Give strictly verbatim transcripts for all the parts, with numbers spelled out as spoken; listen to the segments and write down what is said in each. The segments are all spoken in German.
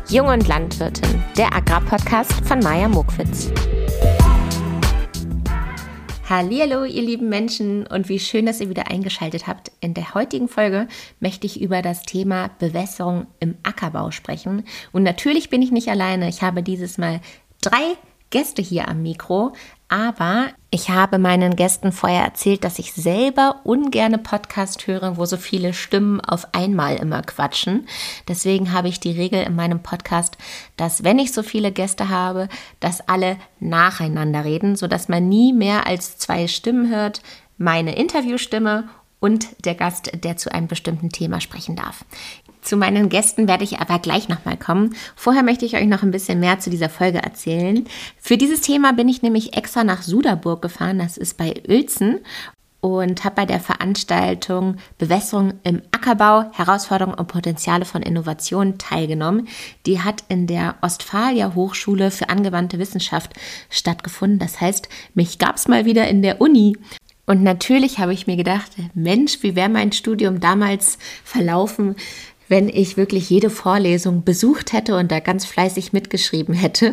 Jung und Landwirtin, der Agrarpodcast von Maja Mokwitz. Hallihallo, ihr lieben Menschen, und wie schön, dass ihr wieder eingeschaltet habt. In der heutigen Folge möchte ich über das Thema Bewässerung im Ackerbau sprechen. Und natürlich bin ich nicht alleine. Ich habe dieses Mal drei Gäste hier am Mikro, aber ich habe meinen Gästen vorher erzählt, dass ich selber ungerne Podcast höre, wo so viele Stimmen auf einmal immer quatschen. Deswegen habe ich die Regel in meinem Podcast, dass wenn ich so viele Gäste habe, dass alle nacheinander reden, sodass man nie mehr als zwei Stimmen hört, meine Interviewstimme und der Gast, der zu einem bestimmten Thema sprechen darf. Zu meinen Gästen werde ich aber gleich nochmal kommen. Vorher möchte ich euch noch ein bisschen mehr zu dieser Folge erzählen. Für dieses Thema bin ich nämlich extra nach Suderburg gefahren, das ist bei Uelzen, und habe bei der Veranstaltung Bewässerung im Ackerbau, Herausforderungen und Potenziale von Innovation teilgenommen. Die hat in der Ostfalia Hochschule für angewandte Wissenschaft stattgefunden. Das heißt, mich gab es mal wieder in der Uni. Und natürlich habe ich mir gedacht, Mensch, wie wäre mein Studium damals verlaufen, wenn ich wirklich jede Vorlesung besucht hätte und da ganz fleißig mitgeschrieben hätte.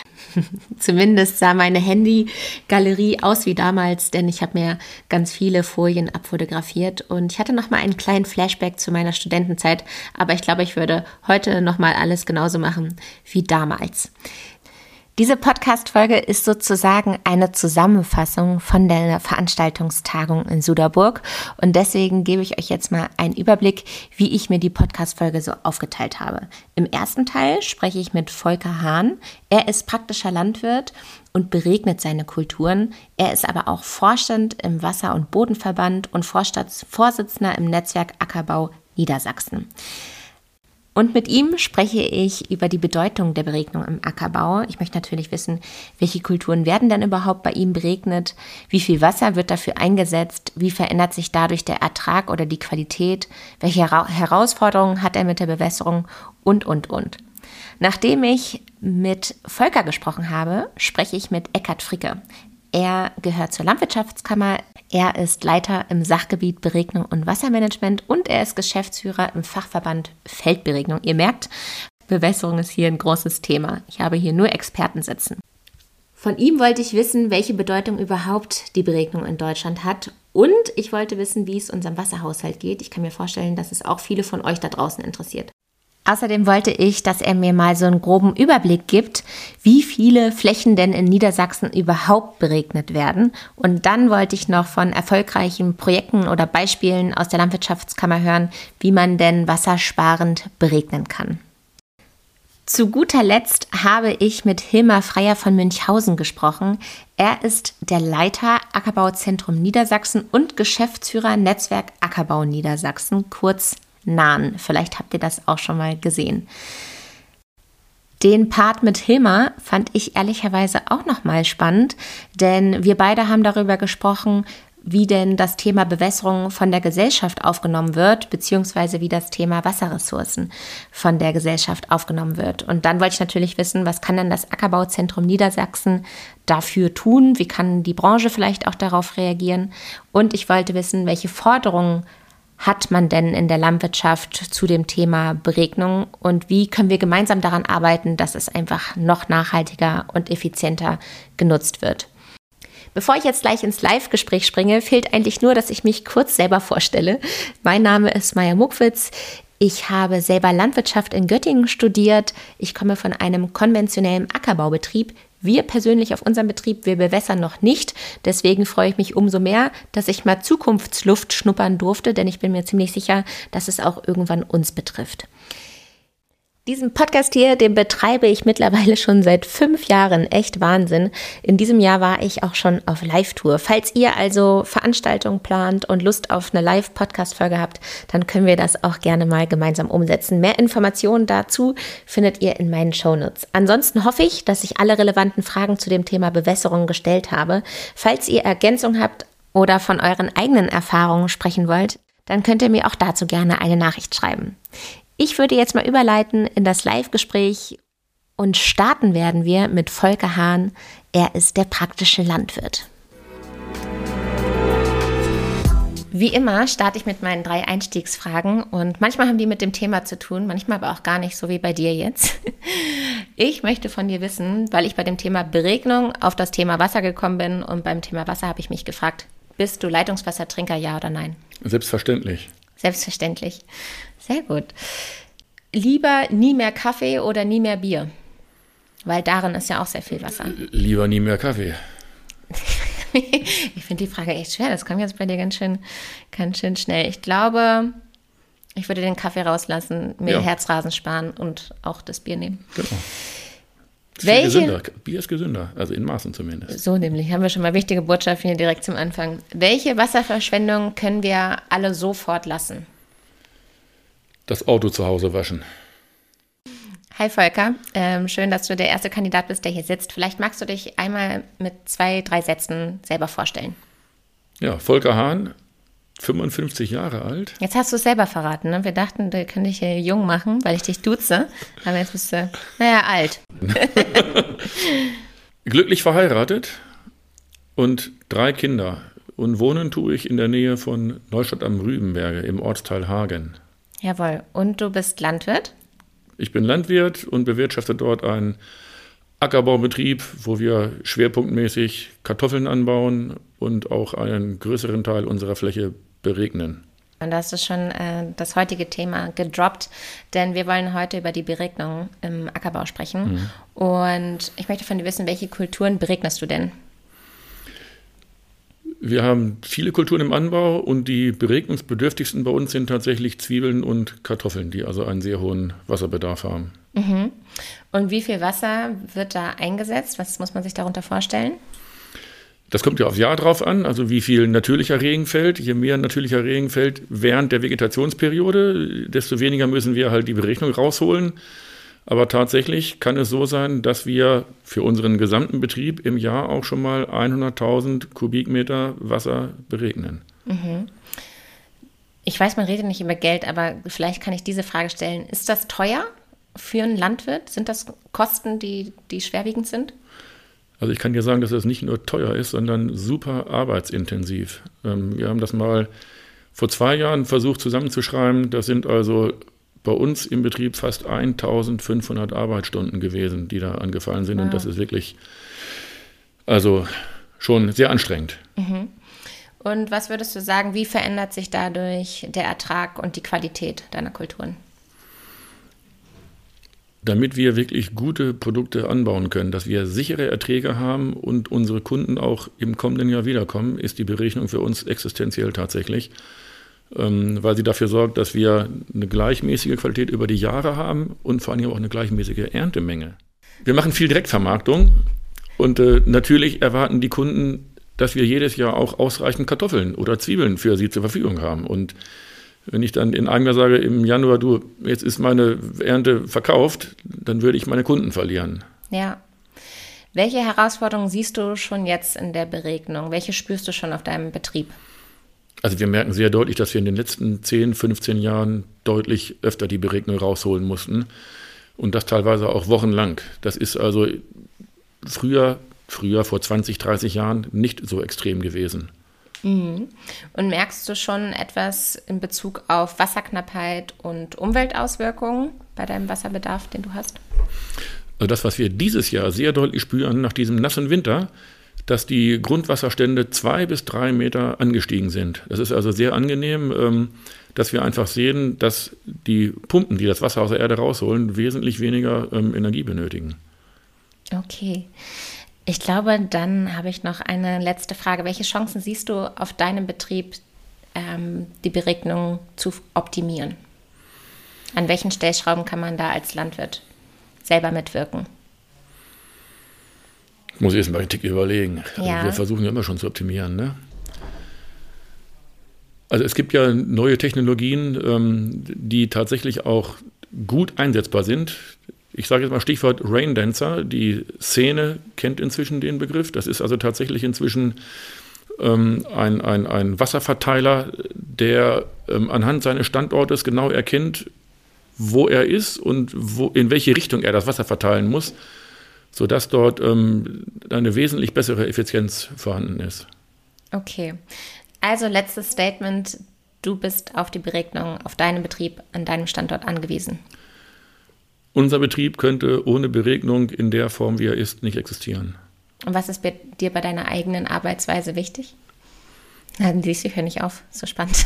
Zumindest sah meine Handygalerie aus wie damals, denn ich habe mir ganz viele Folien abfotografiert und ich hatte noch mal einen kleinen Flashback zu meiner Studentenzeit, aber ich glaube, ich würde heute noch mal alles genauso machen wie damals. Diese Podcast-Folge ist sozusagen eine Zusammenfassung von der Veranstaltungstagung in Suderburg und deswegen gebe ich euch jetzt mal einen Überblick, wie ich mir die Podcast-Folge so aufgeteilt habe. Im ersten Teil spreche ich mit Volker Hahn. Er ist praktischer Landwirt und beregnet seine Kulturen. Er ist aber auch Vorstand im Wasser- und Bodenverband und Vorstandsvorsitzender im Netzwerk Ackerbau Niedersachsen. Und mit ihm spreche ich über die Bedeutung der Beregnung im Ackerbau. Ich möchte natürlich wissen, welche Kulturen werden denn überhaupt bei ihm beregnet? Wie viel Wasser wird dafür eingesetzt? Wie verändert sich dadurch der Ertrag oder die Qualität? Welche Herausforderungen hat er mit der Bewässerung? Und, und, und. Nachdem ich mit Volker gesprochen habe, spreche ich mit Eckhard Fricke. Er gehört zur Landwirtschaftskammer, er ist Leiter im Sachgebiet Beregnung und Wassermanagement und er ist Geschäftsführer im Fachverband Feldberegnung. Ihr merkt, Bewässerung ist hier ein großes Thema. Ich habe hier nur Experten sitzen. Von ihm wollte ich wissen, welche Bedeutung überhaupt die Beregnung in Deutschland hat und ich wollte wissen, wie es unserem Wasserhaushalt geht. Ich kann mir vorstellen, dass es auch viele von euch da draußen interessiert. Außerdem wollte ich, dass er mir mal so einen groben Überblick gibt, wie viele Flächen denn in Niedersachsen überhaupt beregnet werden. Und dann wollte ich noch von erfolgreichen Projekten oder Beispielen aus der Landwirtschaftskammer hören, wie man denn wassersparend beregnen kann. Zu guter Letzt habe ich mit Hilmar Freier von Münchhausen gesprochen. Er ist der Leiter Ackerbauzentrum Niedersachsen und Geschäftsführer Netzwerk Ackerbau Niedersachsen, kurz Nahn. Vielleicht habt ihr das auch schon mal gesehen. Den Part mit Hilmar fand ich ehrlicherweise auch nochmal spannend, denn wir beide haben darüber gesprochen, wie denn das Thema Bewässerung von der Gesellschaft aufgenommen wird, beziehungsweise wie das Thema Wasserressourcen von der Gesellschaft aufgenommen wird. Und dann wollte ich natürlich wissen, was kann denn das Ackerbauzentrum Niedersachsen dafür tun? Wie kann die Branche vielleicht auch darauf reagieren? Und ich wollte wissen, welche Forderungen hat man denn in der Landwirtschaft zu dem Thema Beregnung und wie können wir gemeinsam daran arbeiten, dass es einfach noch nachhaltiger und effizienter genutzt wird. Bevor ich jetzt gleich ins Live-Gespräch springe, fehlt eigentlich nur, dass ich mich kurz selber vorstelle. Mein Name ist Maja Mokwitz. Ich habe selber Landwirtschaft in Göttingen studiert. Ich komme von einem konventionellen Ackerbaubetrieb. Wir persönlich auf unserem Betrieb, wir bewässern noch nicht. Deswegen freue ich mich umso mehr, dass ich mal Zukunftsluft schnuppern durfte, denn ich bin mir ziemlich sicher, dass es auch irgendwann uns betrifft. Diesen Podcast hier, den betreibe ich mittlerweile schon seit fünf Jahren. Echt Wahnsinn. In diesem Jahr war ich auch schon auf Live-Tour. Falls ihr also Veranstaltungen plant und Lust auf eine Live-Podcast-Folge habt, dann können wir das auch gerne mal gemeinsam umsetzen. Mehr Informationen dazu findet ihr in meinen Shownotes. Ansonsten hoffe ich, dass ich alle relevanten Fragen zu dem Thema Bewässerung gestellt habe. Falls ihr Ergänzungen habt oder von euren eigenen Erfahrungen sprechen wollt, dann könnt ihr mir auch dazu gerne eine Nachricht schreiben. Ich würde jetzt mal überleiten in das Live-Gespräch und starten werden wir mit Volker Hahn. Er ist der praktische Landwirt. Wie immer starte ich mit meinen drei Einstiegsfragen und manchmal haben die mit dem Thema zu tun, manchmal aber auch gar nicht, so wie bei dir jetzt. Ich möchte von dir wissen, weil ich bei dem Thema Beregnung auf das Thema Wasser gekommen bin und beim Thema Wasser habe ich mich gefragt, bist du Leitungswassertrinker, ja oder nein? Selbstverständlich. Selbstverständlich. Sehr gut. Lieber nie mehr Kaffee oder nie mehr Bier? Weil darin ist ja auch sehr viel Wasser. Lieber nie mehr Kaffee. Ich finde die Frage echt schwer. Das kommt jetzt bei dir ganz schön, ganz schön schnell. Ich glaube, ich würde den Kaffee rauslassen, mir Ja. Herzrasen sparen und auch das Bier nehmen. Genau. Ist Welche- viel gesünder. Bier ist gesünder, also in Maßen zumindest. So nämlich, haben wir schon mal wichtige Botschaften hier direkt zum Anfang. Welche Wasserverschwendung können wir alle sofort lassen? Das Auto zu Hause waschen. Hi Volker, ähm, schön, dass du der erste Kandidat bist, der hier sitzt. Vielleicht magst du dich einmal mit zwei, drei Sätzen selber vorstellen. Ja, Volker Hahn, fünfundfünfzig Jahre alt. Jetzt hast du es selber verraten, ne? Wir dachten, wir können dich hier jung machen, weil ich dich duze. Aber jetzt bist du, naja, alt. Glücklich verheiratet und drei Kinder. Und wohnen tue ich in der Nähe von Neustadt am Rübenberge im Ortsteil Hagen. Jawohl. Und du bist Landwirt? Ich bin Landwirt und bewirtschafte dort einen Ackerbaubetrieb, wo wir schwerpunktmäßig Kartoffeln anbauen und auch einen größeren Teil unserer Fläche beregnen. Und da hast du schon äh, das heutige Thema gedroppt, denn wir wollen heute über die Beregnung im Ackerbau sprechen. Mhm. Und ich möchte von dir wissen, welche Kulturen beregnest du denn? Wir haben viele Kulturen im Anbau und die beregnungsbedürftigsten bei uns sind tatsächlich Zwiebeln und Kartoffeln, die also einen sehr hohen Wasserbedarf haben. Mhm. Und wie viel Wasser wird da eingesetzt? Was muss man sich darunter vorstellen? Das kommt ja aufs Jahr drauf an, also wie viel natürlicher Regen fällt. Je mehr natürlicher Regen fällt während der Vegetationsperiode, desto weniger müssen wir halt die Beregnung rausholen. Aber tatsächlich kann es so sein, dass wir für unseren gesamten Betrieb im Jahr auch schon mal hunderttausend Kubikmeter Wasser beregnen. Mhm. Ich weiß, man redet nicht über Geld, aber vielleicht kann ich diese Frage stellen. Ist das teuer für einen Landwirt? Sind das Kosten, die, die schwerwiegend sind? Also ich kann dir sagen, dass das nicht nur teuer ist, sondern super arbeitsintensiv. Wir haben das mal vor zwei Jahren versucht zusammenzuschreiben. Das sind also bei uns im Betrieb fast eintausendfünfhundert Arbeitsstunden gewesen, die da angefallen sind. Wow. Und das ist wirklich also schon sehr anstrengend. Mhm. Und was würdest du sagen, wie verändert sich dadurch der Ertrag und die Qualität deiner Kulturen? Damit wir wirklich gute Produkte anbauen können, dass wir sichere Erträge haben und unsere Kunden auch im kommenden Jahr wiederkommen, ist die Berechnung für uns existenziell tatsächlich. Weil sie dafür sorgt, dass wir eine gleichmäßige Qualität über die Jahre haben und vor allem auch eine gleichmäßige Erntemenge. Wir machen viel Direktvermarktung und äh, natürlich erwarten die Kunden, dass wir jedes Jahr auch ausreichend Kartoffeln oder Zwiebeln für sie zur Verfügung haben. Und wenn ich dann in einem Jahr sage, im Januar, du, jetzt ist meine Ernte verkauft, dann würde ich meine Kunden verlieren. Ja. Welche Herausforderungen siehst du schon jetzt in der Beregnung? Welche spürst du schon auf deinem Betrieb? Also wir merken sehr deutlich, dass wir in den letzten zehn, fünfzehn Jahren deutlich öfter die Beregnung rausholen mussten und das teilweise auch wochenlang. Das ist also früher, früher vor zwanzig, dreißig Jahren nicht so extrem gewesen. Mhm. Und merkst du schon etwas in Bezug auf Wasserknappheit und Umweltauswirkungen bei deinem Wasserbedarf, den du hast? Also das, was wir dieses Jahr sehr deutlich spüren nach diesem nassen Winter, dass die Grundwasserstände zwei bis drei Meter angestiegen sind. Das ist also sehr angenehm, dass wir einfach sehen, dass die Pumpen, die das Wasser aus der Erde rausholen, wesentlich weniger Energie benötigen. Okay. Ich glaube, dann habe ich noch eine letzte Frage. Welche Chancen siehst du auf deinem Betrieb, ähm, die Beregnung zu optimieren? An welchen Stellschrauben kann man da als Landwirt selber mitwirken? Ich muss erst mal einen Tick überlegen. Ja. Also wir versuchen ja immer schon zu optimieren, ne? Also es gibt ja neue Technologien, ähm, die tatsächlich auch gut einsetzbar sind. Ich sage jetzt mal Stichwort Raindancer. Die Szene kennt inzwischen den Begriff. Das ist also tatsächlich inzwischen ähm, ein, ein, ein Wasserverteiler, der ähm, anhand seines Standortes genau erkennt, wo er ist und wo, in welche Richtung er das Wasser verteilen muss, sodass dort ähm, eine wesentlich bessere Effizienz vorhanden ist. Okay. Also letztes Statement, du bist auf die Beregnung, auf deinen Betrieb an deinem Standort angewiesen. Unser Betrieb könnte ohne Beregnung in der Form, wie er ist, nicht existieren. Und was ist bei dir bei deiner eigenen Arbeitsweise wichtig? Dann siehst du, hör nicht auf, so spannend.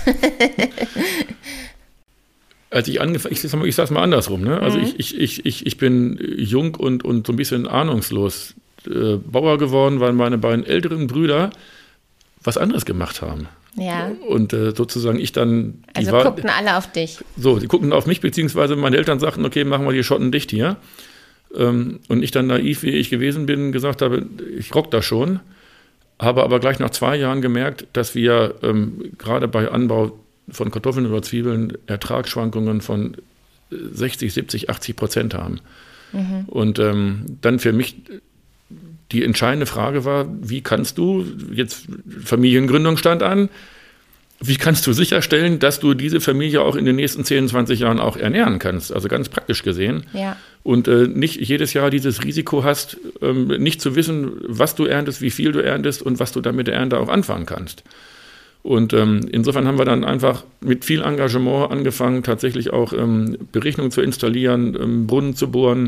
Als ich angefangen, ich, ich sage es mal andersrum, ne? Also mhm. ich, ich, ich, ich, ich bin jung und, und so ein bisschen ahnungslos äh, Bauer geworden, weil meine beiden älteren Brüder was anderes gemacht haben. Ja. Und äh, sozusagen ich dann... Die also war, guckten alle auf dich. So, die guckten auf mich, beziehungsweise meine Eltern sagten, okay, machen wir die Schotten dicht hier. Ähm, und ich dann naiv, wie ich gewesen bin, gesagt habe, ich rock das schon. Habe aber gleich nach zwei Jahren gemerkt, dass wir ähm, gerade bei Anbau von Kartoffeln oder Zwiebeln Ertragsschwankungen von sechzig, siebzig, achtzig Prozent haben. Mhm. Und ähm, dann für mich die entscheidende Frage war, wie kannst du, jetzt Familiengründung stand an, wie kannst du sicherstellen, dass du diese Familie auch in den nächsten zehn, zwanzig Jahren auch ernähren kannst? Also ganz praktisch gesehen. Ja. Und äh, nicht jedes Jahr dieses Risiko hast, ähm, nicht zu wissen, was du erntest, wie viel du erntest und was du dann mit der Ernte auch anfangen kannst. Und ähm, insofern haben wir dann einfach mit viel Engagement angefangen, tatsächlich auch ähm, Berechnungen zu installieren, ähm, Brunnen zu bohren.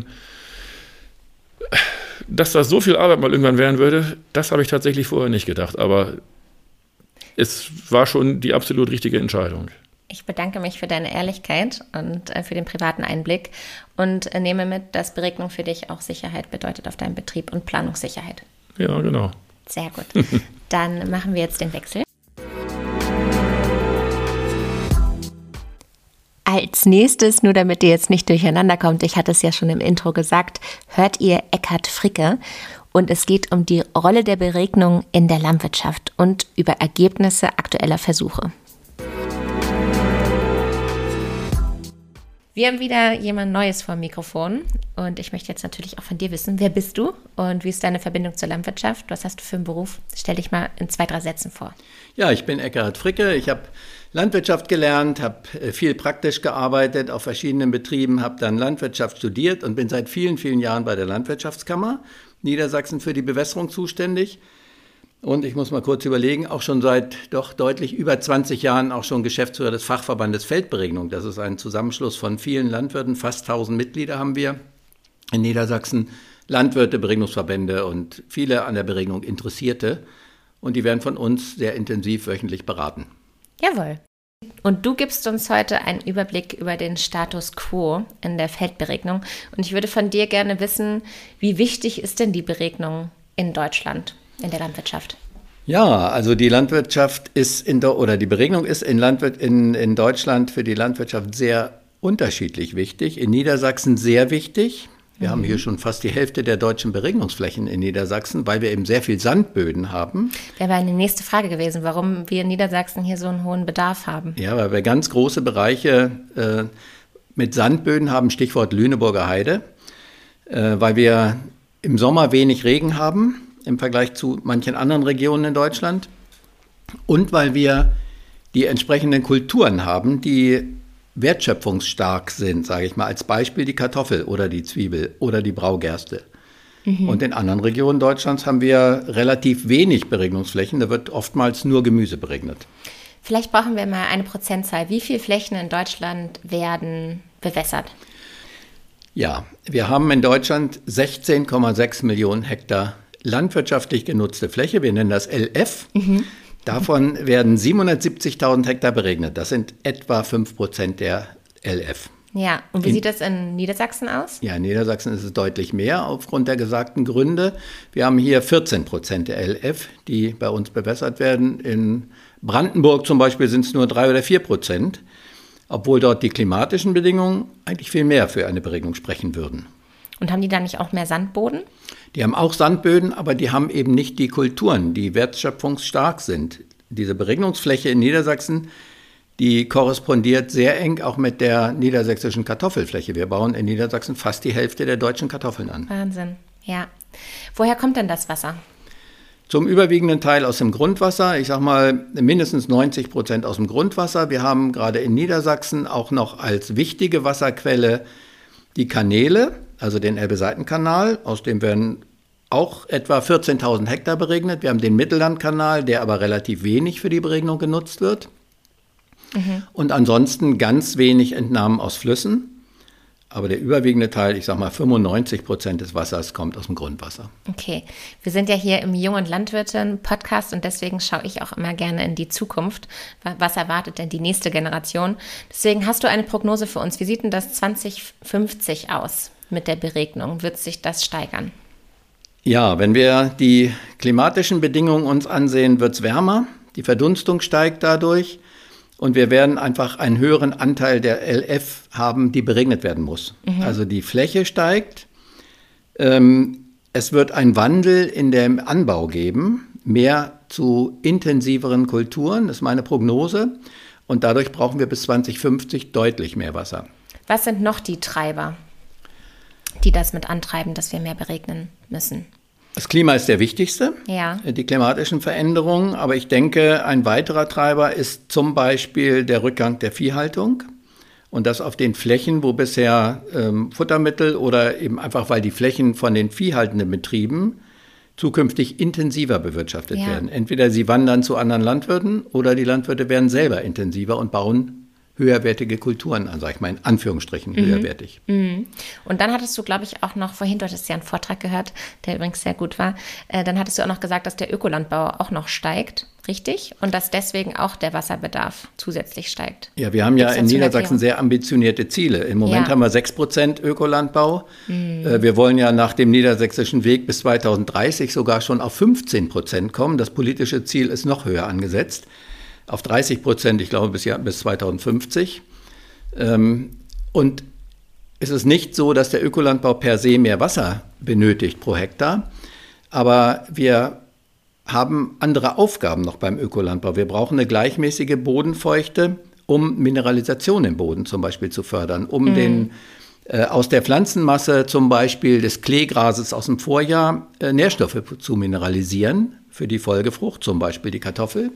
Dass das so viel Arbeit mal irgendwann werden würde, das habe ich tatsächlich vorher nicht gedacht. Aber es war schon die absolut richtige Entscheidung. Ich bedanke mich für deine Ehrlichkeit und äh, für den privaten Einblick und äh, nehme mit, dass Beregnung für dich auch Sicherheit bedeutet auf deinem Betrieb und Planungssicherheit. Ja, genau. Sehr gut. Dann machen wir jetzt den Wechsel. Als nächstes, nur damit ihr jetzt nicht durcheinander kommt, ich hatte es ja schon im Intro gesagt, hört ihr Eckhard Fricke und es geht um die Rolle der Beregnung in der Landwirtschaft und über Ergebnisse aktueller Versuche. Wir haben wieder jemand Neues vor dem Mikrofon und ich möchte jetzt natürlich auch von dir wissen, wer bist du und wie ist deine Verbindung zur Landwirtschaft? Was hast du für einen Beruf? Stell dich mal in zwei, drei Sätzen vor. Ja, ich bin Eckhard Fricke. Ich habe Landwirtschaft gelernt, habe viel praktisch gearbeitet auf verschiedenen Betrieben, habe dann Landwirtschaft studiert und bin seit vielen, vielen Jahren bei der Landwirtschaftskammer Niedersachsen für die Bewässerung zuständig. Und ich muss mal kurz überlegen, auch schon seit doch deutlich über zwanzig Jahren auch schon Geschäftsführer des Fachverbandes Feldberegnung. Das ist ein Zusammenschluss von vielen Landwirten, fast tausend Mitglieder haben wir in Niedersachsen, Landwirte, Beregnungsverbände und viele an der Beregnung Interessierte. Und die werden von uns sehr intensiv wöchentlich beraten. Jawohl. Und du gibst uns heute einen Überblick über den Status quo in der Feldberegnung. Und ich würde von dir gerne wissen, wie wichtig ist denn die Beregnung in Deutschland, in der Landwirtschaft? Ja, also die Landwirtschaft ist in der, oder die Beregnung ist in, Landwirt, in, in Deutschland für die Landwirtschaft sehr unterschiedlich wichtig. In Niedersachsen sehr wichtig. Wir mhm. haben hier schon fast die Hälfte der deutschen Beregnungsflächen in Niedersachsen, weil wir eben sehr viel Sandböden haben. Wäre eine nächste Frage gewesen, warum wir in Niedersachsen hier so einen hohen Bedarf haben. Ja, weil wir ganz große Bereiche äh, mit Sandböden haben, Stichwort Lüneburger Heide, äh, weil wir im Sommer wenig Regen haben im Vergleich zu manchen anderen Regionen in Deutschland und weil wir die entsprechenden Kulturen haben, die wertschöpfungsstark sind, sage ich mal, als Beispiel die Kartoffel oder die Zwiebel oder die Braugerste. Mhm. Und in anderen Regionen Deutschlands haben wir relativ wenig Beregnungsflächen, da wird oftmals nur Gemüse beregnet. Vielleicht brauchen wir mal eine Prozentzahl. Wie viele Flächen in Deutschland werden bewässert? Ja, wir haben in Deutschland sechzehn Komma sechs Millionen Hektar landwirtschaftlich genutzte Fläche, wir nennen das L F. Mhm. Davon werden siebenhundertsiebzigtausend Hektar beregnet. Das sind etwa fünf Prozent der L F. Ja, und wie in, sieht das in Niedersachsen aus? Ja, in Niedersachsen ist es deutlich mehr aufgrund der gesagten Gründe. Wir haben hier vierzehn Prozent der L F, die bei uns bewässert werden. In Brandenburg zum Beispiel sind es nur drei oder vier Prozent, obwohl dort die klimatischen Bedingungen eigentlich viel mehr für eine Beregnung sprechen würden. Und haben die da nicht auch mehr Sandboden? Die haben auch Sandböden, aber die haben eben nicht die Kulturen, die wertschöpfungsstark sind. Diese Beregnungsfläche in Niedersachsen, die korrespondiert sehr eng auch mit der niedersächsischen Kartoffelfläche. Wir bauen in Niedersachsen fast die Hälfte der deutschen Kartoffeln an. Wahnsinn, ja. Woher kommt denn das Wasser? Zum überwiegenden Teil aus dem Grundwasser. Ich sage mal mindestens neunzig Prozent aus dem Grundwasser. Wir haben gerade in Niedersachsen auch noch als wichtige Wasserquelle die Kanäle, also den Elbe-Seitenkanal, aus dem werden auch etwa vierzehntausend Hektar beregnet. Wir haben den Mittellandkanal, der aber relativ wenig für die Beregnung genutzt wird. Mhm. Und ansonsten ganz wenig Entnahmen aus Flüssen. Aber der überwiegende Teil, ich sage mal fünfundneunzig Prozent des Wassers, kommt aus dem Grundwasser. Okay, wir sind ja hier im Jung- und Landwirtin-Podcast und deswegen schaue ich auch immer gerne in die Zukunft. Was erwartet denn die nächste Generation? Deswegen hast du eine Prognose für uns. Wie sieht denn das zwanzig fünfzig aus mit der Beregnung? Wird sich das steigern? Ja, wenn wir die klimatischen Bedingungen uns ansehen, wird es wärmer. Die Verdunstung steigt dadurch. Und wir werden einfach einen höheren Anteil der L F haben, die beregnet werden muss. Mhm. Also die Fläche steigt. Ähm, es wird einen Wandel in dem Anbau geben, mehr zu intensiveren Kulturen, das ist meine Prognose. Und dadurch brauchen wir bis zwanzig fünfzig deutlich mehr Wasser. Was sind noch die Treiber, die das mit antreiben, dass wir mehr beregnen müssen? Das Klima ist der wichtigste, ja. Die klimatischen Veränderungen. Aber ich denke, ein weiterer Treiber ist zum Beispiel der Rückgang der Viehhaltung. Und das auf den Flächen, wo bisher ähm, Futtermittel oder eben einfach, weil die Flächen von den viehhaltenden Betrieben zukünftig intensiver bewirtschaftet ja. werden. Entweder sie wandern zu anderen Landwirten oder die Landwirte werden selber intensiver und bauen höherwertige Kulturen an, sag ich mal in Anführungsstrichen mhm. höherwertig. Mhm. Und dann hattest du, glaube ich, auch noch, vorhin, du hattest ja einen Vortrag gehört, der übrigens sehr gut war, äh, dann hattest du auch noch gesagt, dass der Ökolandbau auch noch steigt, richtig? Und dass deswegen auch der Wasserbedarf zusätzlich steigt. Ja, wir haben ja in Niedersachsen sehr ambitionierte Ziele. Im Moment ja. haben wir sechs Prozent Ökolandbau. Mhm. Äh, wir wollen ja nach dem niedersächsischen Weg bis zweitausenddreißig sogar schon auf fünfzehn Prozent kommen. Das politische Ziel ist noch höher angesetzt. Auf dreißig Prozent, ich glaube, bis, Jahr, bis zweitausendfünfzig. Ähm, und es ist nicht so, dass der Ökolandbau per se mehr Wasser benötigt pro Hektar, aber wir haben andere Aufgaben noch beim Ökolandbau. Wir brauchen eine gleichmäßige Bodenfeuchte, um Mineralisation im Boden zum Beispiel zu fördern, um mhm. den äh, aus der Pflanzenmasse zum Beispiel des Kleegrases aus dem Vorjahr äh, Nährstoffe zu mineralisieren, für die Folgefrucht, zum Beispiel die Kartoffel.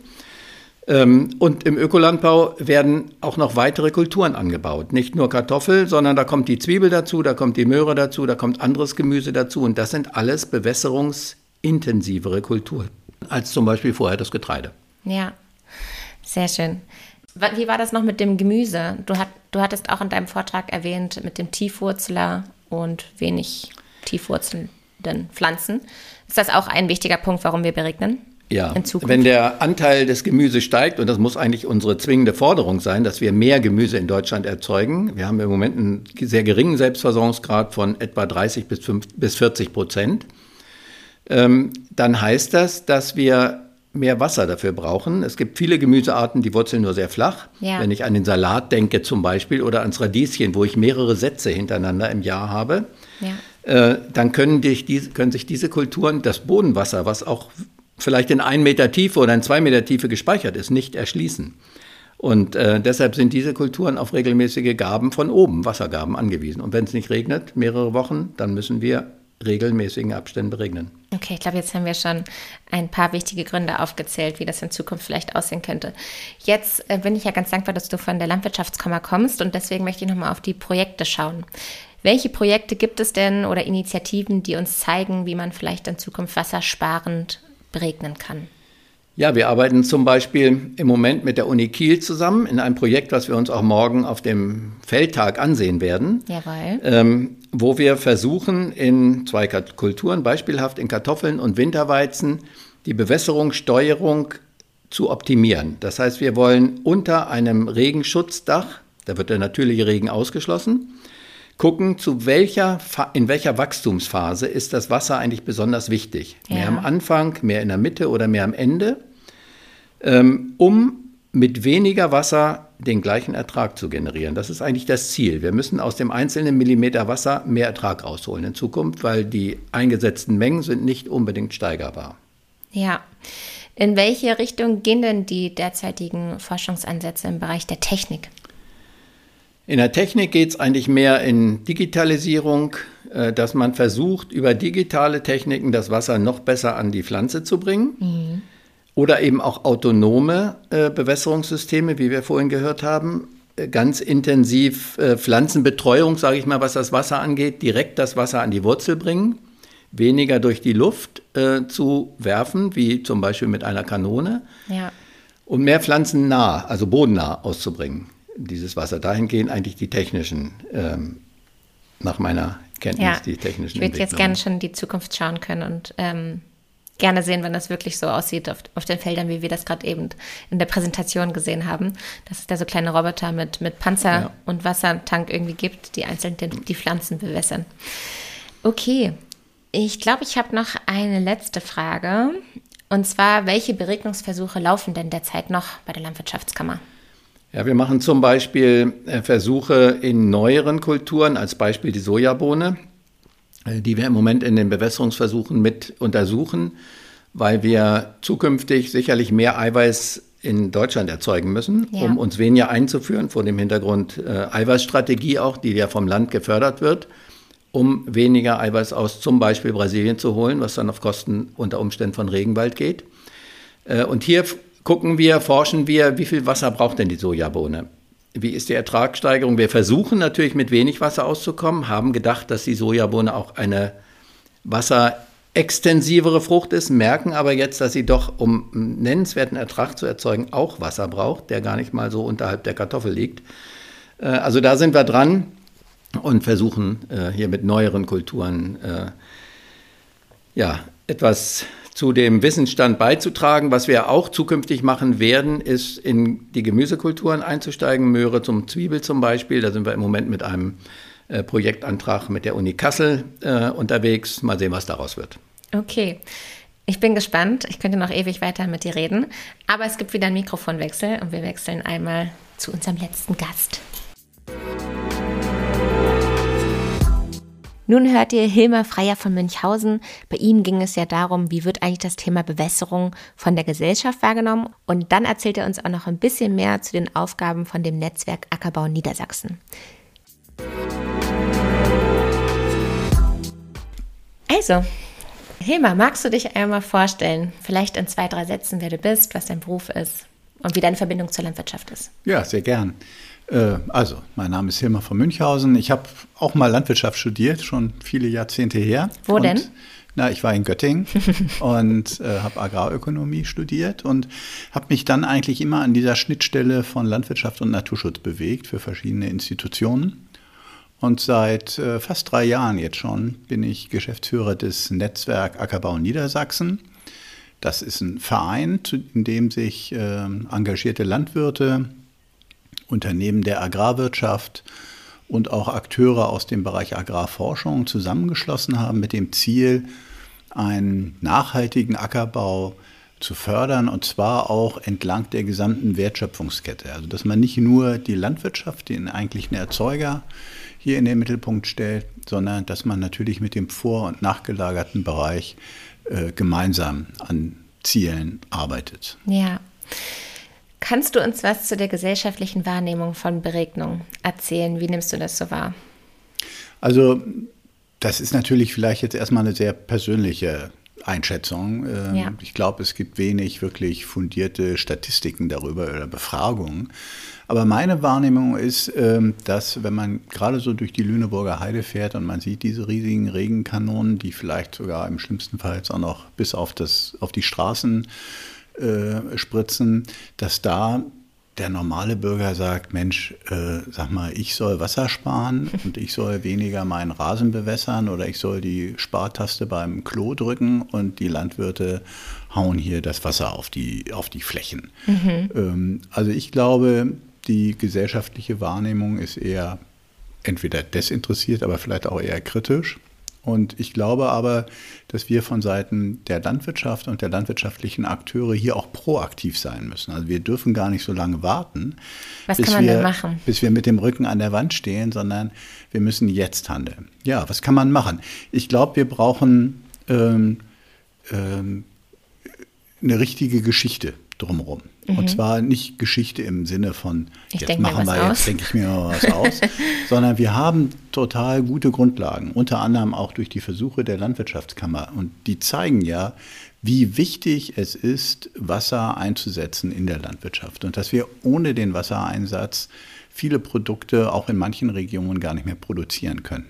Und im Ökolandbau werden auch noch weitere Kulturen angebaut. Nicht nur Kartoffel, sondern da kommt die Zwiebel dazu, da kommt die Möhre dazu, da kommt anderes Gemüse dazu. Und das sind alles bewässerungsintensivere Kulturen als zum Beispiel vorher das Getreide. Ja, sehr schön. Wie war das noch mit dem Gemüse? Du, hat, du hattest auch in deinem Vortrag erwähnt mit dem Tiefwurzler und wenig tiefwurzelnden Pflanzen. Ist das auch ein wichtiger Punkt, warum wir beregnen? Ja, wenn der Anteil des Gemüses steigt, und das muss eigentlich unsere zwingende Forderung sein, dass wir mehr Gemüse in Deutschland erzeugen. Wir haben im Moment einen sehr geringen Selbstversorgungsgrad von etwa dreißig bis vierzig Prozent. Ähm, dann heißt das, dass wir mehr Wasser dafür brauchen. Es gibt viele Gemüsearten, die wurzeln nur sehr flach. Ja. Wenn ich an den Salat denke zum Beispiel oder ans Radieschen, wo ich mehrere Sätze hintereinander im Jahr habe, ja. äh, dann können, die, können sich diese Kulturen, das Bodenwasser, was auch vielleicht in ein Meter Tiefe oder in zwei Meter Tiefe gespeichert ist, nicht erschließen. Und äh, deshalb sind diese Kulturen auf regelmäßige Gaben von oben, Wassergaben, angewiesen. Und wenn es nicht regnet, mehrere Wochen, dann müssen wir regelmäßigen Abständen beregnen. Okay, ich glaube, jetzt haben wir schon ein paar wichtige Gründe aufgezählt, wie das in Zukunft vielleicht aussehen könnte. Jetzt äh, bin ich ja ganz dankbar, dass du von der Landwirtschaftskammer kommst und deswegen möchte ich nochmal auf die Projekte schauen. Welche Projekte gibt es denn oder Initiativen, die uns zeigen, wie man vielleicht in Zukunft wassersparend beregnen kann? Ja, wir arbeiten zum Beispiel im Moment mit der Uni Kiel zusammen in einem Projekt, was wir uns auch morgen auf dem Feldtag ansehen werden. Jawohl. Ähm, wo wir versuchen, in zwei Kulturen, beispielhaft in Kartoffeln und Winterweizen, die Bewässerungssteuerung zu optimieren. Das heißt, wir wollen unter einem Regenschutzdach, da wird der natürliche Regen ausgeschlossen, gucken, zu welcher, in welcher Wachstumsphase ist das Wasser eigentlich besonders wichtig. Ja. Mehr am Anfang, mehr in der Mitte oder mehr am Ende, ähm, um mit weniger Wasser den gleichen Ertrag zu generieren. Das ist eigentlich das Ziel. Wir müssen aus dem einzelnen Millimeter Wasser mehr Ertrag rausholen in Zukunft, weil die eingesetzten Mengen sind nicht unbedingt steigerbar. Ja. In welche Richtung gehen denn die derzeitigen Forschungsansätze im Bereich der Technik? In der Technik geht es eigentlich mehr in Digitalisierung, äh, dass man versucht, über digitale Techniken das Wasser noch besser an die Pflanze zu bringen. Mhm. Oder eben auch autonome äh, Bewässerungssysteme, wie wir vorhin gehört haben. Äh, ganz intensiv äh, Pflanzenbetreuung, sage ich mal, was das Wasser angeht, direkt das Wasser an die Wurzel bringen. weniger durch die Luft äh, zu werfen, wie zum Beispiel mit einer Kanone, ja. und mehr pflanzennah, also bodennah auszubringen, dieses Wasser. Dahingehend eigentlich die technischen, ähm, nach meiner Kenntnis, ja. die technischen Ich würde jetzt gerne schon in die Zukunft schauen können und ähm, gerne sehen, wenn das wirklich so aussieht auf, auf den Feldern, wie wir das gerade eben in der Präsentation gesehen haben, dass es da so kleine Roboter mit, mit Panzer ja. und Wassertank irgendwie gibt, die einzeln die, die Pflanzen bewässern. Okay, ich glaube, ich habe noch eine letzte Frage. Und zwar, welche Beregnungsversuche laufen denn derzeit noch bei der Landwirtschaftskammer? Ja, wir machen zum Beispiel Versuche in neueren Kulturen, als Beispiel die Sojabohne, die wir im Moment in den Bewässerungsversuchen mit untersuchen, weil wir zukünftig sicherlich mehr Eiweiß in Deutschland erzeugen müssen, ja. um uns weniger einzuführen, vor dem Hintergrund äh, Eiweißstrategie auch, die ja vom Land gefördert wird, um weniger Eiweiß aus zum Beispiel Brasilien zu holen, was dann auf Kosten unter Umständen von Regenwald geht. Äh, und hier gucken wir, forschen wir, wie viel Wasser braucht denn die Sojabohne? Wie ist die Ertragssteigerung? Wir versuchen natürlich mit wenig Wasser auszukommen, haben gedacht, dass die Sojabohne auch eine wasserextensivere Frucht ist, merken aber jetzt, dass sie doch, um einen nennenswerten Ertrag zu erzeugen, auch Wasser braucht, der gar nicht mal so unterhalb der Kartoffel liegt. Äh, also da sind wir dran und versuchen äh, hier mit neueren Kulturen äh, ja, etwas zu dem Wissensstand beizutragen. Was wir auch zukünftig machen werden, ist in die Gemüsekulturen einzusteigen, Möhre zum Zwiebel zum Beispiel. Da sind wir im Moment mit einem äh, Projektantrag mit der Uni Kassel äh, unterwegs. Mal sehen, was daraus wird. Okay, ich bin gespannt. Ich könnte noch ewig weiter mit dir reden. Aber es gibt wieder einen Mikrofonwechsel und wir wechseln einmal zu unserem letzten Gast. Nun hört ihr Hilmar Freier von Münchhausen. Bei ihm ging es ja darum, wie wird eigentlich das Thema Bewässerung von der Gesellschaft wahrgenommen. Und dann erzählt er uns auch noch ein bisschen mehr zu den Aufgaben von dem Netzwerk Ackerbau Niedersachsen. Also, Hilmar, magst du dich einmal vorstellen, vielleicht in zwei, drei Sätzen, wer du bist, was dein Beruf ist und wie deine Verbindung zur Landwirtschaft ist? Ja, sehr gern. Also, mein Name ist Hilmar von Münchhausen. Ich habe auch mal Landwirtschaft studiert, schon viele Jahrzehnte her. Wo und, denn? Na, ich war in Göttingen und äh, habe Agrarökonomie studiert und habe mich dann eigentlich immer an dieser Schnittstelle von Landwirtschaft und Naturschutz bewegt für verschiedene Institutionen. Und seit äh, fast drei Jahren jetzt schon bin ich Geschäftsführer des Netzwerk Ackerbau Niedersachsen. Das ist ein Verein, in dem sich äh, engagierte Landwirte, Unternehmen der Agrarwirtschaft und auch Akteure aus dem Bereich Agrarforschung zusammengeschlossen haben mit dem Ziel, einen nachhaltigen Ackerbau zu fördern, und zwar auch entlang der gesamten Wertschöpfungskette. Also dass man nicht nur die Landwirtschaft, den eigentlichen Erzeuger, hier in den Mittelpunkt stellt, sondern dass man natürlich mit dem vor- und nachgelagerten Bereich äh, gemeinsam an Zielen arbeitet. Ja. Kannst du uns was zu der gesellschaftlichen Wahrnehmung von Beregnung erzählen? Wie nimmst du das so wahr? Also das ist natürlich vielleicht jetzt erstmal eine sehr persönliche Einschätzung. Ähm, ja. Ich glaube, es gibt wenig wirklich fundierte Statistiken darüber oder Befragungen. Aber meine Wahrnehmung ist, ähm, dass wenn man gerade so durch die Lüneburger Heide fährt und man sieht diese riesigen Regenkanonen, die vielleicht sogar im schlimmsten Fall jetzt auch noch bis auf, das, auf die Straßen Äh, spritzen, dass da der normale Bürger sagt, Mensch, äh, sag mal, ich soll Wasser sparen und ich soll weniger meinen Rasen bewässern oder ich soll die Spartaste beim Klo drücken und die Landwirte hauen hier das Wasser auf die, auf die Flächen. Mhm. Ähm, also ich glaube, die gesellschaftliche Wahrnehmung ist eher entweder desinteressiert, aber vielleicht auch eher kritisch. Und ich glaube aber, dass wir von Seiten der Landwirtschaft und der landwirtschaftlichen Akteure hier auch proaktiv sein müssen. Also wir dürfen gar nicht so lange warten, was bis, kann man wir, denn machen? bis wir mit dem Rücken an der Wand stehen, sondern wir müssen jetzt handeln. Ja, was kann man machen? Ich glaube, wir brauchen ähm, ähm, eine richtige Geschichte drumherum. Mhm. Und zwar nicht Geschichte im Sinne von, ich jetzt machen wir, jetzt denke ich mir mal was aus, sondern wir haben total gute Grundlagen, unter anderem auch durch die Versuche der Landwirtschaftskammer. Und die zeigen ja, wie wichtig es ist, Wasser einzusetzen in der Landwirtschaft. Und dass wir ohne den Wassereinsatz viele Produkte auch in manchen Regionen gar nicht mehr produzieren könnten.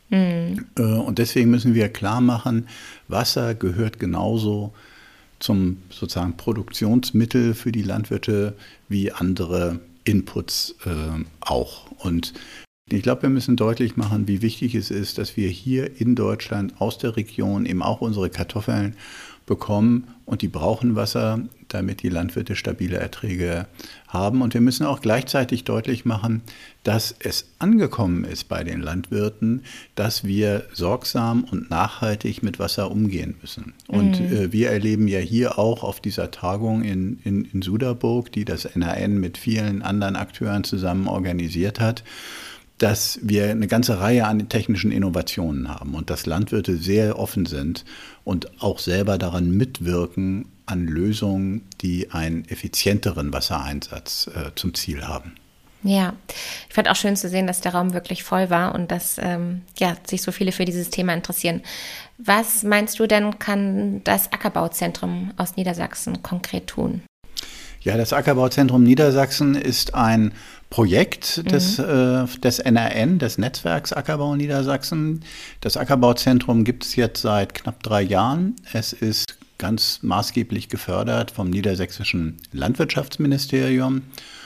Mhm. Und deswegen müssen wir klar machen, Wasser gehört genauso zum sozusagen Produktionsmittel für die Landwirte wie andere Inputs äh, auch. Und ich glaube, wir müssen deutlich machen, wie wichtig es ist, dass wir hier in Deutschland aus der Region eben auch unsere Kartoffeln bekommen und die brauchen Wasser, damit die Landwirte stabile Erträge haben. Und wir müssen auch gleichzeitig deutlich machen, dass es angekommen ist bei den Landwirten, dass wir sorgsam und nachhaltig mit Wasser umgehen müssen. Und mhm. äh, wir erleben ja hier auch auf dieser Tagung in, in, in Suderburg, die das N H N mit vielen anderen Akteuren zusammen organisiert hat, dass wir eine ganze Reihe an technischen Innovationen haben und dass Landwirte sehr offen sind und auch selber daran mitwirken an Lösungen, die einen effizienteren Wassereinsatz äh, zum Ziel haben. Ja, ich fand auch schön zu sehen, dass der Raum wirklich voll war und dass ähm, ja, sich so viele für dieses Thema interessieren. Was meinst du denn, kann das Ackerbauzentrum aus Niedersachsen konkret tun? Ja, das Ackerbauzentrum Niedersachsen ist ein Projekt des, mhm. äh, des N R N, des Netzwerks Ackerbau Niedersachsen. Das Ackerbauzentrum gibt es jetzt seit knapp drei Jahren. Es ist ganz maßgeblich gefördert vom Niedersächsischen Landwirtschaftsministerium.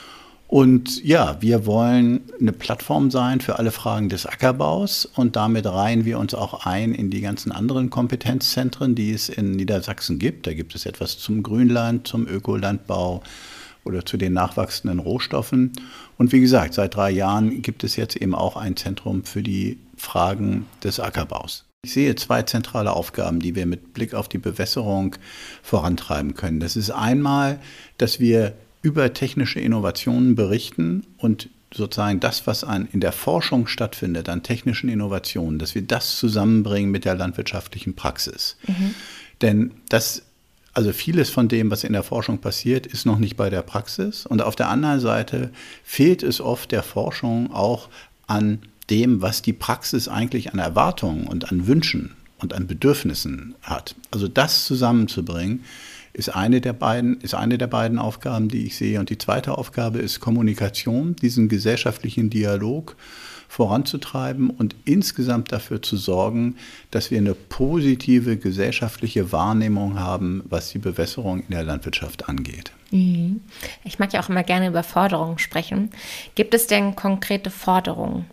Und ja, wir wollen eine Plattform sein für alle Fragen des Ackerbaus und damit reihen wir uns auch ein in die ganzen anderen Kompetenzzentren, die es in Niedersachsen gibt. Da gibt es etwas zum Grünland, zum Ökolandbau oder zu den nachwachsenden Rohstoffen. Und wie gesagt, seit drei Jahren gibt es jetzt eben auch ein Zentrum für die Fragen des Ackerbaus. Ich sehe zwei zentrale Aufgaben, die wir mit Blick auf die Bewässerung vorantreiben können. Das ist einmal, dass wir über technische Innovationen berichten und sozusagen das, was an, in der Forschung stattfindet, an technischen Innovationen, dass wir das zusammenbringen mit der landwirtschaftlichen Praxis. Mhm. Denn das, also vieles von dem, was in der Forschung passiert, ist noch nicht bei der Praxis. Und auf der anderen Seite fehlt es oft der Forschung auch an dem, was die Praxis eigentlich an Erwartungen und an Wünschen und an Bedürfnissen hat. Also das zusammenzubringen, ist eine der beiden, ist eine der beiden Aufgaben, die ich sehe. Und die zweite Aufgabe ist Kommunikation, diesen gesellschaftlichen Dialog voranzutreiben und insgesamt dafür zu sorgen, dass wir eine positive gesellschaftliche Wahrnehmung haben, was die Bewässerung in der Landwirtschaft angeht. Ich mag ja auch immer gerne über Forderungen sprechen. Gibt es denn konkrete Forderungen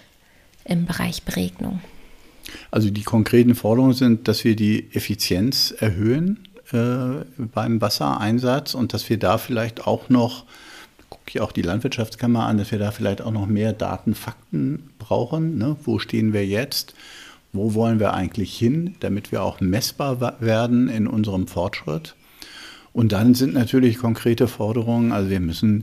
im Bereich Beregnung? Also die konkreten Forderungen sind, dass wir die Effizienz erhöhen äh, beim Wassereinsatz und dass wir da vielleicht auch noch, gucke ich auch die Landwirtschaftskammer an, dass wir da vielleicht auch noch mehr Daten, Fakten brauchen. Ne? Wo stehen wir jetzt? Wo wollen wir eigentlich hin, damit wir auch messbar werden in unserem Fortschritt? Und dann sind natürlich konkrete Forderungen, also wir müssen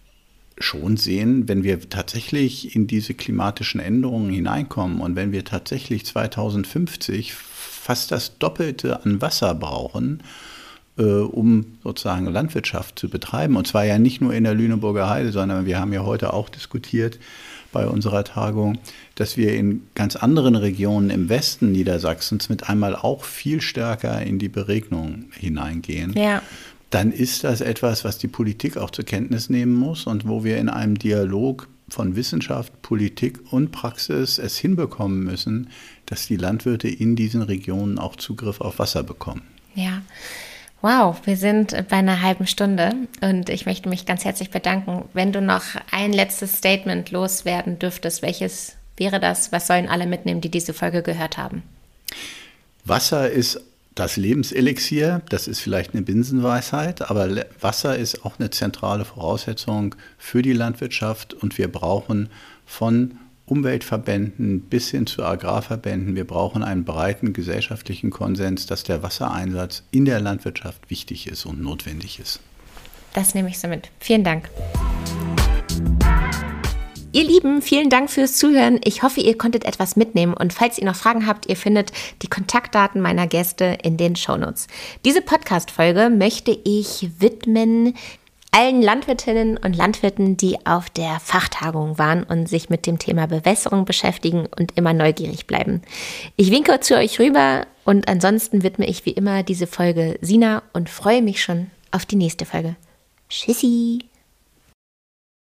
schon sehen, wenn wir tatsächlich in diese klimatischen Änderungen hineinkommen und wenn wir tatsächlich zweitausendfünfzig fast das Doppelte an Wasser brauchen, äh, um sozusagen Landwirtschaft zu betreiben. Und zwar ja nicht nur in der Lüneburger Heide, sondern wir haben ja heute auch diskutiert bei unserer Tagung, dass wir in ganz anderen Regionen im Westen Niedersachsens mit einmal auch viel stärker in die Beregnung hineingehen. Ja. Dann ist das etwas, was die Politik auch zur Kenntnis nehmen muss und wo wir in einem Dialog von Wissenschaft, Politik und Praxis es hinbekommen müssen, dass die Landwirte in diesen Regionen auch Zugriff auf Wasser bekommen. Ja, wow, wir sind bei einer halben Stunde und ich möchte mich ganz herzlich bedanken. Wenn du noch ein letztes Statement loswerden dürftest, welches wäre das? Was sollen alle mitnehmen, die diese Folge gehört haben? Wasser ist das Lebenselixier, das ist vielleicht eine Binsenweisheit, aber Wasser ist auch eine zentrale Voraussetzung für die Landwirtschaft und wir brauchen von Umweltverbänden bis hin zu Agrarverbänden, wir brauchen einen breiten gesellschaftlichen Konsens, dass der Wassereinsatz in der Landwirtschaft wichtig ist und notwendig ist. Das nehme ich so mit. Vielen Dank. Ihr Lieben, vielen Dank fürs Zuhören. Ich hoffe, ihr konntet etwas mitnehmen und falls ihr noch Fragen habt, ihr findet die Kontaktdaten meiner Gäste in den Shownotes. Diese Podcast-Folge möchte ich widmen allen Landwirtinnen und Landwirten, die auf der Fachtagung waren und sich mit dem Thema Bewässerung beschäftigen und immer neugierig bleiben. Ich winke zu euch rüber und ansonsten widme ich wie immer diese Folge Sina und freue mich schon auf die nächste Folge. Tschüssi!